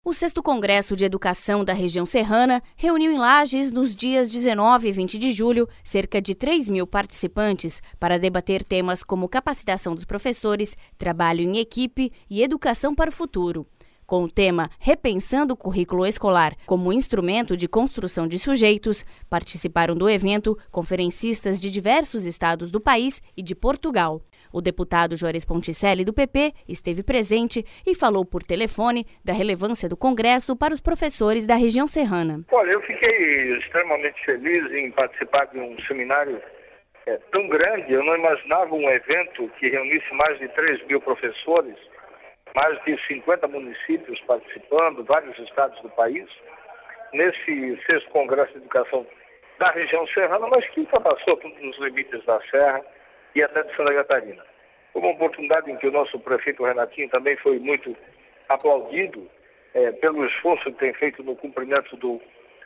O 6º Congresso de Educação da Região Serrana reuniu em Lages, nos dias 19 e 20 de julho, cerca de 3.000 participantes para debater temas como capacitação dos professores, trabalho em equipe e educação para o futuro. Com o tema Repensando o Currículo Escolar como instrumento de construção de sujeitos, participaram do evento conferencistas de diversos estados do país e de Portugal. O deputado Juarez Ponticelli, do PP, esteve presente e falou por telefone da relevância do Congresso para os professores da região serrana. Olha, eu fiquei extremamente feliz em participar de um seminário tão grande. Eu não imaginava um evento que reunisse mais de 3.000 professores, mais de 50 municípios participando, vários estados do país, nesse 6º Congresso de Educação da região serrana, mas que ultrapassou todos os limites da Serra e até de Santa Catarina. Foi uma oportunidade em que o nosso prefeito Renatinho também foi muito aplaudido pelo esforço que tem feito no cumprimento do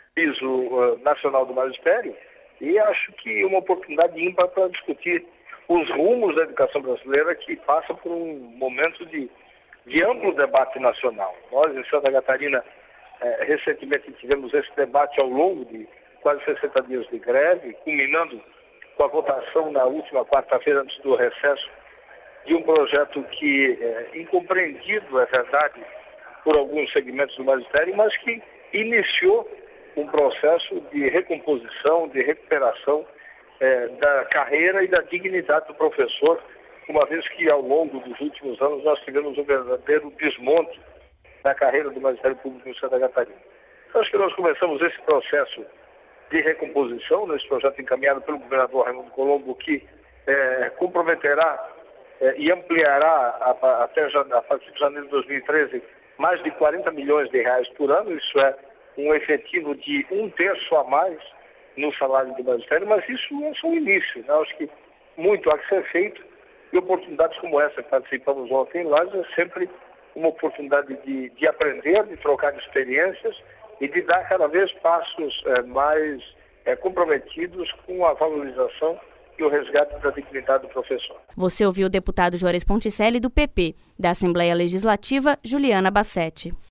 piso nacional do magistério, e acho que uma oportunidade ímpar para discutir os rumos da educação brasileira, que passa por um momento de amplo debate nacional. Nós, em Santa Catarina, recentemente tivemos esse debate ao longo de quase 60 dias de greve, culminando com a votação na última quarta-feira, antes do recesso, de um projeto que incompreendido, é verdade, por alguns segmentos do magistério, mas que iniciou um processo de recomposição, de recuperação da carreira e da dignidade do professor, uma vez que ao longo dos últimos anos nós tivemos um verdadeiro desmonte da carreira do magistério público em Santa Catarina. Então, acho que nós começamos esse processo de recomposição, nesse projeto encaminhado pelo governador Raimundo Colombo, que comprometerá e ampliará a partir de janeiro de 2013 mais de 40 milhões de reais por ano. Isso é um efetivo de 1/3 a mais no salário do magistério, mas isso é só o início, né? Acho que muito há que ser feito, e oportunidades como essa que participamos ontem lá é sempre uma oportunidade de aprender, de trocar experiências e de dar cada vez passos mais comprometidos com a valorização e o resgate da dignidade do professor. Você ouviu o deputado Juarez Ponticelli, do PP, da Assembleia Legislativa, Juliana Bassetti.